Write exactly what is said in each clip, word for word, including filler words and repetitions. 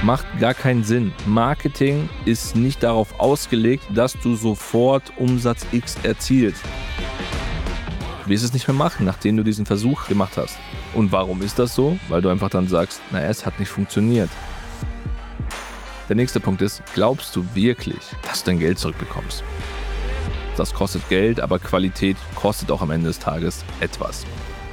Macht gar keinen Sinn. Marketing ist nicht darauf ausgelegt, dass du sofort Umsatz X erzielst. Du wirst es nicht mehr machen, nachdem du diesen Versuch gemacht hast. Und warum ist das so? Weil du einfach dann sagst, naja, es hat nicht funktioniert. Der nächste Punkt ist, glaubst du wirklich, dass du dein Geld zurückbekommst? Das kostet Geld, aber Qualität kostet auch am Ende des Tages etwas.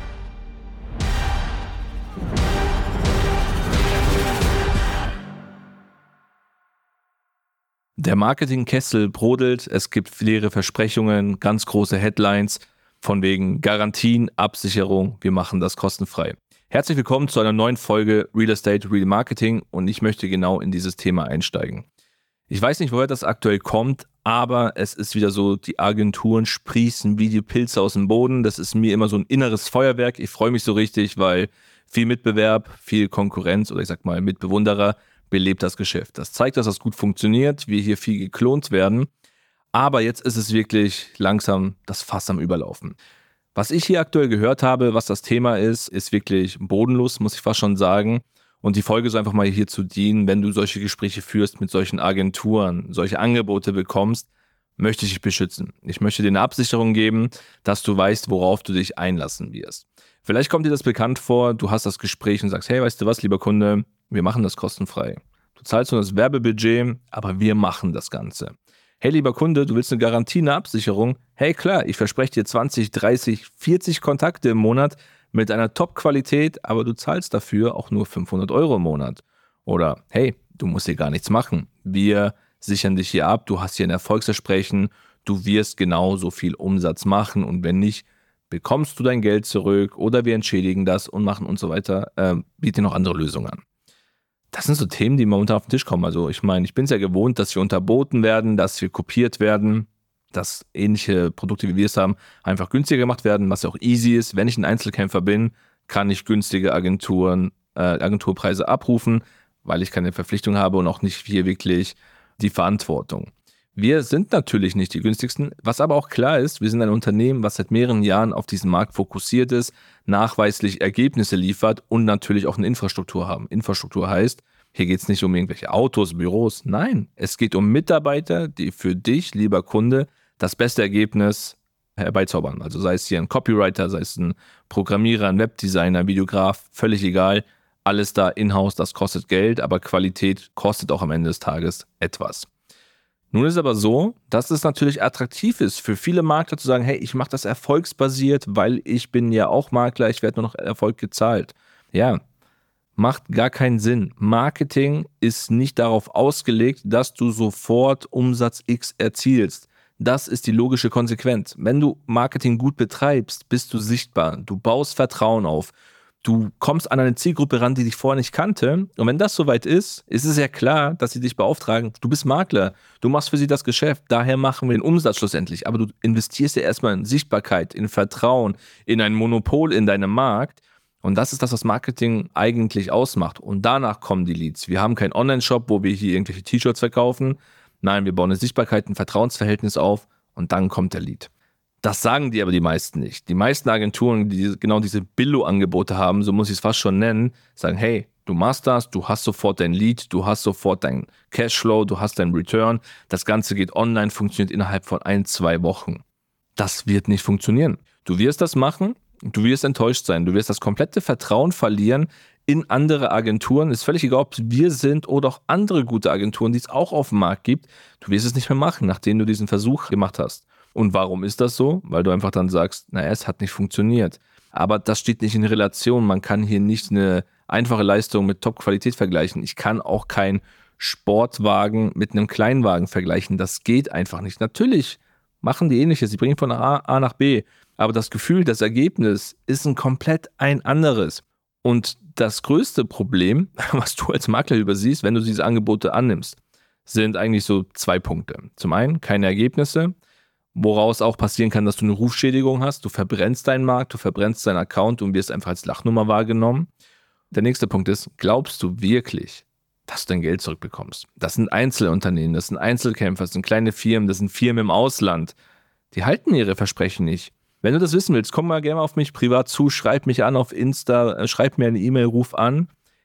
Der Marketingkessel brodelt, es gibt leere Versprechungen, ganz große Headlines, von wegen Garantien, Absicherung, wir machen das kostenfrei. Herzlich willkommen zu einer neuen Folge Real Estate, Real Marketing und ich möchte genau in dieses Thema einsteigen. Ich weiß nicht, woher das aktuell kommt, aber es ist wieder so, die Agenturen sprießen wie die Pilze aus dem Boden. Das ist mir immer so ein inneres Feuerwerk. Ich freue mich so richtig, weil viel Mitbewerb, viel Konkurrenz oder ich sag mal Mitbewunderer belebt das Geschäft. Das zeigt, dass das gut funktioniert, wir hier viel geklont werden. Aber jetzt ist es wirklich langsam das Fass am Überlaufen. Was ich hier aktuell gehört habe, was das Thema ist, ist wirklich bodenlos, muss ich fast schon sagen. Und die Folge soll einfach mal hier zu dienen, wenn du solche Gespräche führst mit solchen Agenturen, solche Angebote bekommst, möchte ich dich beschützen. Ich möchte dir eine Absicherung geben, dass du weißt, worauf du dich einlassen wirst. Vielleicht kommt dir das bekannt vor, du hast das Gespräch und sagst, hey, weißt du was, lieber Kunde, wir machen das kostenfrei. Du zahlst nur das Werbebudget, aber wir machen das Ganze. Hey, lieber Kunde, du willst eine Garantie, eine Absicherung? Hey, klar, ich verspreche dir zwanzig, dreißig, vierzig Kontakte im Monat mit einer Top-Qualität, aber du zahlst dafür auch nur fünfhundert Euro im Monat. Oder, hey, du musst hier gar nichts machen. Wir sichern dich hier ab, du hast hier ein Erfolgsversprechen, du wirst genauso viel Umsatz machen und wenn nicht, bekommst du dein Geld zurück oder wir entschädigen das und machen und so weiter, äh, biete dir noch andere Lösungen an. Das sind so Themen, die momentan auf den Tisch kommen. Also ich meine, ich bin es ja gewohnt, dass wir unterboten werden, dass wir kopiert werden, dass ähnliche Produkte, wie wir es haben, einfach günstiger gemacht werden, was ja auch easy ist. Wenn ich ein Einzelkämpfer bin, kann ich günstige Agenturen, äh, Agenturpreise abrufen, weil ich keine Verpflichtung habe und auch nicht hier wirklich die Verantwortung. Wir sind natürlich nicht die günstigsten, was aber auch klar ist, wir sind ein Unternehmen, was seit mehreren Jahren auf diesen Markt fokussiert ist, nachweislich Ergebnisse liefert und natürlich auch eine Infrastruktur haben. Infrastruktur heißt, hier geht es nicht um irgendwelche Autos, Büros, nein, es geht um Mitarbeiter, die für dich, lieber Kunde, das beste Ergebnis herbeizaubern. Also sei es hier ein Copywriter, sei es ein Programmierer, ein Webdesigner, Videograf, völlig egal, alles da in-house, das kostet Geld, aber Qualität kostet auch am Ende des Tages etwas. Nun ist es aber so, dass es natürlich attraktiv ist für viele Makler zu sagen, hey, ich mache das erfolgsbasiert, weil ich bin ja auch Makler, ich werde nur noch Erfolg gezahlt. Ja, macht gar keinen Sinn. Marketing ist nicht darauf ausgelegt, dass du sofort Umsatz X erzielst. Das ist die logische Konsequenz. Wenn du Marketing gut betreibst, bist du sichtbar, du baust Vertrauen auf. Du kommst an eine Zielgruppe ran, die dich vorher nicht kannte. Und wenn das soweit ist, ist es ja klar, dass sie dich beauftragen. Du bist Makler, du machst für sie das Geschäft. Daher machen wir den Umsatz schlussendlich. Aber du investierst ja erstmal in Sichtbarkeit, in Vertrauen, in ein Monopol in deinem Markt. Und das ist das, was Marketing eigentlich ausmacht. Und danach kommen die Leads. Wir haben keinen Online-Shop, wo wir hier irgendwelche T-Shirts verkaufen. Nein, wir bauen eine Sichtbarkeit, ein Vertrauensverhältnis auf und dann kommt der Lead. Das sagen die aber die meisten nicht. Die meisten Agenturen, die genau diese Billo-Angebote haben, so muss ich es fast schon nennen, sagen, hey, du machst das, du hast sofort dein Lead, du hast sofort dein Cashflow, du hast dein Return. Das Ganze geht online, funktioniert innerhalb von ein, zwei Wochen. Das wird nicht funktionieren. Du wirst das machen, du wirst enttäuscht sein, du wirst das komplette Vertrauen verlieren in andere Agenturen. Ist völlig egal, ob es wir sind oder auch andere gute Agenturen, die es auch auf dem Markt gibt. Du wirst es nicht mehr machen, nachdem du diesen Versuch gemacht hast. Und warum ist das so? Weil du einfach dann sagst, naja, es hat nicht funktioniert. Aber das steht nicht in Relation. Man kann hier nicht eine einfache Leistung mit Top-Qualität vergleichen. Ich kann auch keinen Sportwagen mit einem Kleinwagen vergleichen. Das geht einfach nicht. Natürlich machen die Ähnliches. Sie bringen von A, A nach B. Aber das Gefühl, das Ergebnis ist ein komplett ein anderes. Und das größte Problem, was du als Makler übersiehst, wenn du diese Angebote annimmst, sind eigentlich so zwei Punkte. Zum einen keine Ergebnisse, woraus auch passieren kann, dass du eine Rufschädigung hast. Du verbrennst deinen Markt, du verbrennst deinen Account und wirst einfach als Lachnummer wahrgenommen. Der nächste Punkt ist, glaubst du wirklich, dass du dein Geld zurückbekommst? Das sind Einzelunternehmen, das sind Einzelkämpfer, das sind kleine Firmen, das sind Firmen im Ausland. Die halten ihre Versprechen nicht. Wenn du das wissen willst, komm mal gerne auf mich privat zu, schreib mich an auf Insta, schreib mir eine E-Mail, ruf an.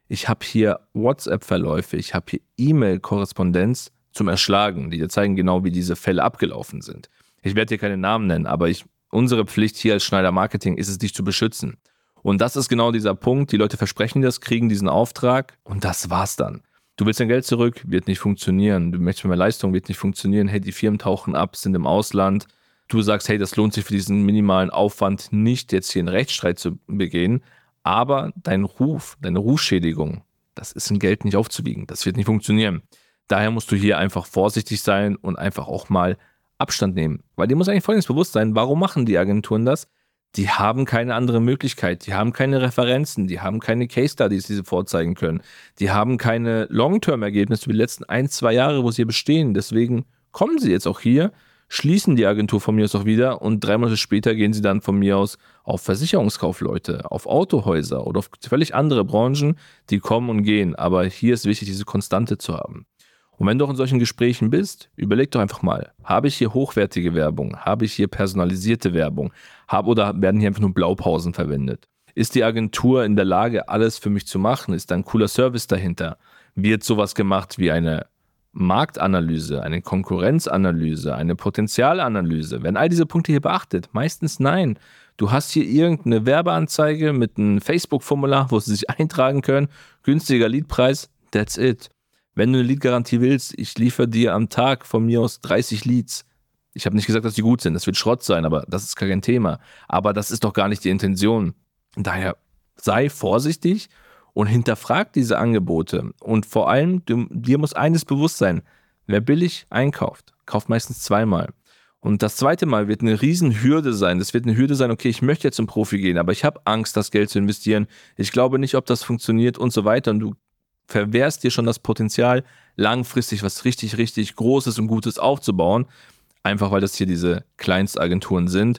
Ich habe hier WhatsApp-Verläufe, ich habe hier E-Mail-Korrespondenz zum Erschlagen, die dir zeigen genau, wie diese Fälle abgelaufen sind. Ich werde dir keine Namen nennen, aber ich, unsere Pflicht hier als Schneider Marketing ist es, dich zu beschützen. Und das ist genau dieser Punkt. Die Leute versprechen das, kriegen diesen Auftrag und das war's dann. Du willst dein Geld zurück, wird nicht funktionieren. Du möchtest mehr Leistung, wird nicht funktionieren. Hey, die Firmen tauchen ab, sind im Ausland. Du sagst, hey, das lohnt sich für diesen minimalen Aufwand nicht, jetzt hier einen Rechtsstreit zu begehen. Aber dein Ruf, deine Rufschädigung, das ist in Geld nicht aufzuwiegen. Das wird nicht funktionieren. Daher musst du hier einfach vorsichtig sein und einfach auch mal Abstand nehmen. Weil dir muss eigentlich Folgendes bewusst sein, warum machen die Agenturen das? Die haben keine andere Möglichkeit, die haben keine Referenzen, die haben keine Case Studies, die sie vorzeigen können. Die haben keine Long-Term-Ergebnisse über die letzten ein, zwei Jahre, wo sie hier bestehen. Deswegen kommen sie jetzt auch hier, schließen die Agentur von mir aus auch wieder und drei Monate später gehen sie dann von mir aus auf Versicherungskaufleute, auf Autohäuser oder auf völlig andere Branchen, die kommen und gehen. Aber hier ist wichtig, diese Konstante zu haben. Und wenn du auch in solchen Gesprächen bist, überleg doch einfach mal, habe ich hier hochwertige Werbung, habe ich hier personalisierte Werbung, habe oder werden hier einfach nur Blaupausen verwendet? Ist die Agentur in der Lage, alles für mich zu machen? Ist da ein cooler Service dahinter? Wird sowas gemacht wie eine Marktanalyse, eine Konkurrenzanalyse, eine Potenzialanalyse? Werden all diese Punkte hier beachtet? Meistens nein. Du hast hier irgendeine Werbeanzeige mit einem Facebook-Formular, wo sie sich eintragen können, günstiger Leadpreis, that's it. Wenn du eine Lead-Garantie willst, ich liefere dir am Tag von mir aus dreißig Leads. Ich habe nicht gesagt, dass die gut sind, das wird Schrott sein, aber das ist kein Thema. Aber das ist doch gar nicht die Intention. Daher sei vorsichtig und hinterfrag diese Angebote. Und vor allem, du, dir muss eines bewusst sein, wer billig einkauft, kauft meistens zweimal. Und das zweite Mal wird eine Riesenhürde sein. Das wird eine Hürde sein, okay, ich möchte jetzt zum Profi gehen, aber ich habe Angst, das Geld zu investieren. Ich glaube nicht, ob das funktioniert und so weiter. Und du verwehrst dir schon das Potenzial, langfristig was richtig, richtig Großes und Gutes aufzubauen. Einfach, weil das hier diese Kleinstagenturen sind.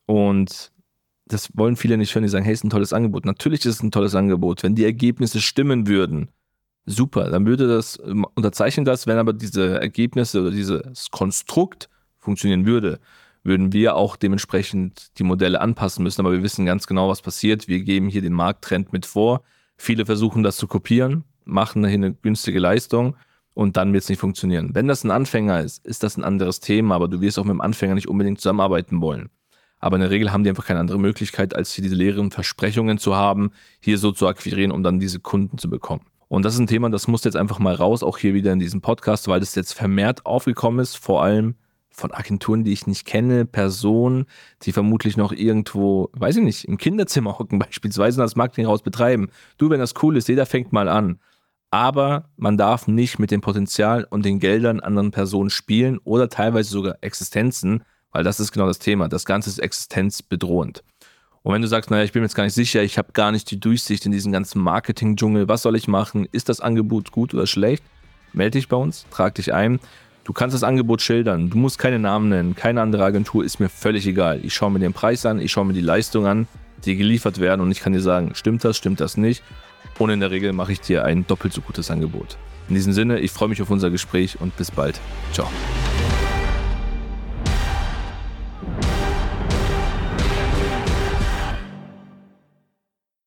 Und das wollen viele nicht hören, die sagen, hey, ist ein tolles Angebot. Natürlich ist es ein tolles Angebot. Wenn die Ergebnisse stimmen würden, super, dann würde das, unterzeichnen das. Wenn aber diese Ergebnisse oder dieses Konstrukt funktionieren würde, würden wir auch dementsprechend die Modelle anpassen müssen. Aber wir wissen ganz genau, was passiert. Wir geben hier den Markttrend mit vor. Viele versuchen das zu kopieren, machen dahin eine günstige Leistung und dann wird es nicht funktionieren. Wenn das ein Anfänger ist, ist das ein anderes Thema, aber du wirst auch mit dem Anfänger nicht unbedingt zusammenarbeiten wollen. Aber in der Regel haben die einfach keine andere Möglichkeit, als hier diese leeren Versprechungen zu haben, hier so zu akquirieren, um dann diese Kunden zu bekommen. Und das ist ein Thema, das muss jetzt einfach mal raus, auch hier wieder in diesem Podcast, weil das jetzt vermehrt aufgekommen ist, vor allem von Agenturen, die ich nicht kenne, Personen, die vermutlich noch irgendwo, weiß ich nicht, im Kinderzimmer hocken beispielsweise und das Marketing raus betreiben. Du, wenn das cool ist, jeder fängt mal an. Aber man darf nicht mit dem Potenzial und den Geldern anderen Personen spielen oder teilweise sogar Existenzen, weil das ist genau das Thema. Das Ganze ist existenzbedrohend. Und wenn du sagst, naja, ich bin mir jetzt gar nicht sicher, ich habe gar nicht die Durchsicht in diesem ganzen Marketing-Dschungel, was soll ich machen? Ist das Angebot gut oder schlecht? Melde dich bei uns, trag dich ein. Du kannst das Angebot schildern, du musst keine Namen nennen, keine andere Agentur, ist mir völlig egal. Ich schaue mir den Preis an, ich schaue mir die Leistung an, die geliefert werden und ich kann dir sagen, stimmt das, stimmt das nicht. Und in der Regel mache ich dir ein doppelt so gutes Angebot. In diesem Sinne, ich freue mich auf unser Gespräch und bis bald. Ciao.